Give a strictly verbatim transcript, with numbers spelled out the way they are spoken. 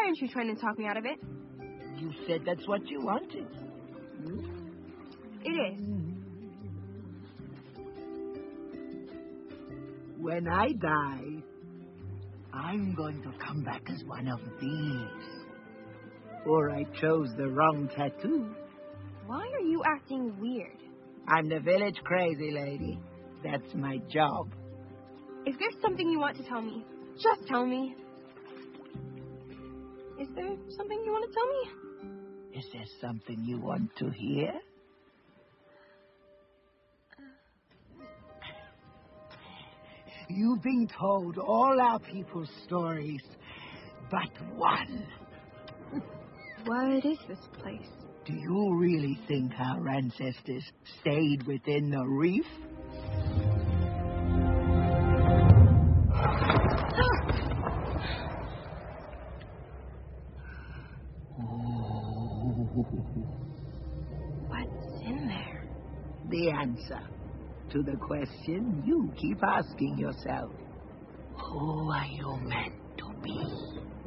aren't you trying to talk me out of it? You said that's what you wanted. It is. When I die, I'm going to come back as one of these. Or I chose the wrong tattoo. Why are you acting weird? I'm the village crazy lady. That's my job. If there's something you want to tell me, just tell me. Is there something you want to tell me? Is there something you want to hear? You've been told all our people's stories, but one. What is this place? Do you really think our ancestors stayed within the reef? What's in there? The answer to the question you keep asking yourself. Who are you meant to be?